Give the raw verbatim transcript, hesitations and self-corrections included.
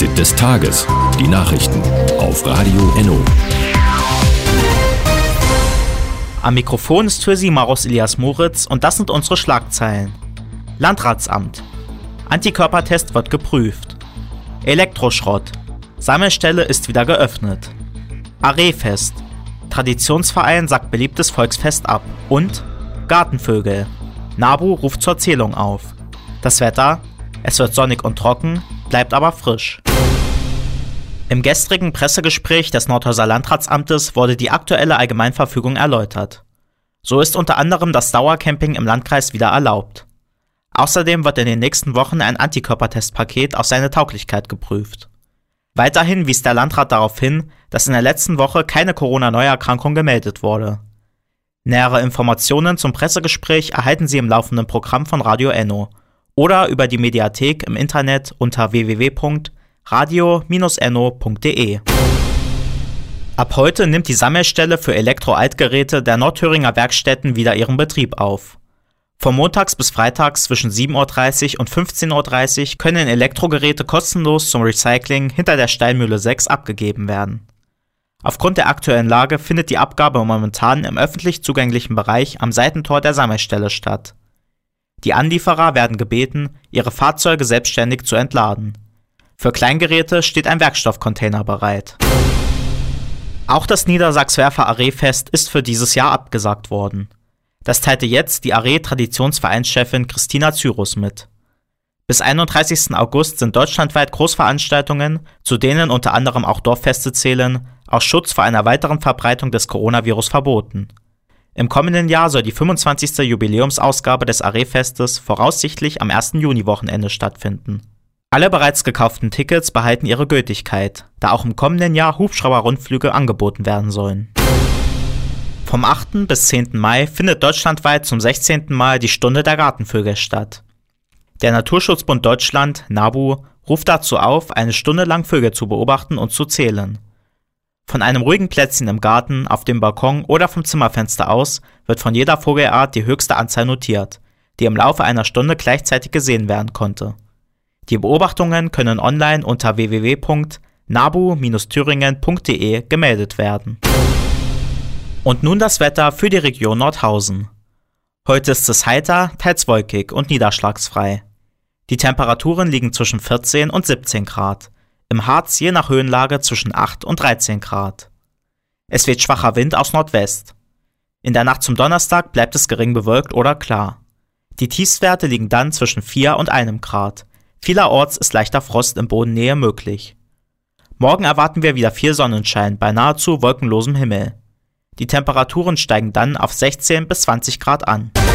Fazit des Tages. Die Nachrichten auf Radio Enno. Am Mikrofon ist für Sie Maros Elias Moritz und das sind unsere Schlagzeilen. Landratsamt. Antikörpertest wird geprüft. Elektroschrott. Sammelstelle ist wieder geöffnet. Aree-Fest. Traditionsverein sagt beliebtes Volksfest ab. Und Gartenvögel. NABU ruft zur Zählung auf. Das Wetter? Es wird sonnig und trocken, bleibt aber frisch. Im gestrigen Pressegespräch des Nordhäuser Landratsamtes wurde die aktuelle Allgemeinverfügung erläutert. So ist unter anderem das Dauercamping im Landkreis wieder erlaubt. Außerdem wird in den nächsten Wochen ein Antikörpertestpaket auf seine Tauglichkeit geprüft. Weiterhin wies der Landrat darauf hin, dass in der letzten Woche keine Corona-Neuerkrankung gemeldet wurde. Nähere Informationen zum Pressegespräch erhalten Sie im laufenden Programm von Radio Enno oder über die Mediathek im Internet unter w w w punkt radio Bindestrich enno punkt d e. Ab heute nimmt die Sammelstelle für Elektro-Altgeräte der Nordthüringer Werkstätten wieder ihren Betrieb auf. Von montags bis freitags zwischen sieben Uhr dreißig und fünfzehn Uhr dreißig können Elektrogeräte kostenlos zum Recycling hinter der Steinmühle sechs abgegeben werden. Aufgrund der aktuellen Lage findet die Abgabe momentan im öffentlich zugänglichen Bereich am Seitentor der Sammelstelle statt. Die Anlieferer werden gebeten, ihre Fahrzeuge selbstständig zu entladen. Für Kleingeräte steht ein Werkstoffcontainer bereit. Auch das Niedersachswerfer Aree-Fest ist für dieses Jahr abgesagt worden. Das teilte jetzt die Aree-Traditionsvereinschefin Christina Zyrus mit. Bis einunddreißigsten August sind deutschlandweit Großveranstaltungen, zu denen unter anderem auch Dorffeste zählen, aus Schutz vor einer weiteren Verbreitung des Coronavirus verboten. Im kommenden Jahr soll die fünfundzwanzigste Jubiläumsausgabe des Aree-Festes voraussichtlich am ersten Juni-Wochenende stattfinden. Alle bereits gekauften Tickets behalten ihre Gültigkeit, da auch im kommenden Jahr Hubschrauber-Rundflüge angeboten werden sollen. Vom achten bis zehnten Mai findet deutschlandweit zum sechzehnten Mal die Stunde der Gartenvögel statt. Der Naturschutzbund Deutschland, NABU, ruft dazu auf, eine Stunde lang Vögel zu beobachten und zu zählen. Von einem ruhigen Plätzchen im Garten, auf dem Balkon oder vom Zimmerfenster aus wird von jeder Vogelart die höchste Anzahl notiert, die im Laufe einer Stunde gleichzeitig gesehen werden konnte. Die Beobachtungen können online unter w w w punkt nabu Bindestrich thüringen punkt d e gemeldet werden. Und nun das Wetter für die Region Nordhausen. Heute ist es heiter, teils wolkig und niederschlagsfrei. Die Temperaturen liegen zwischen vierzehn und siebzehn Grad. Im Harz je nach Höhenlage zwischen acht und dreizehn Grad. Es weht schwacher Wind aus Nordwest. In der Nacht zum Donnerstag bleibt es gering bewölkt oder klar. Die Tiefstwerte liegen dann zwischen vier und einem Grad. Vielerorts ist leichter Frost in Bodennähe möglich. Morgen erwarten wir wieder viel Sonnenschein bei nahezu wolkenlosem Himmel. Die Temperaturen steigen dann auf sechzehn bis zwanzig Grad an.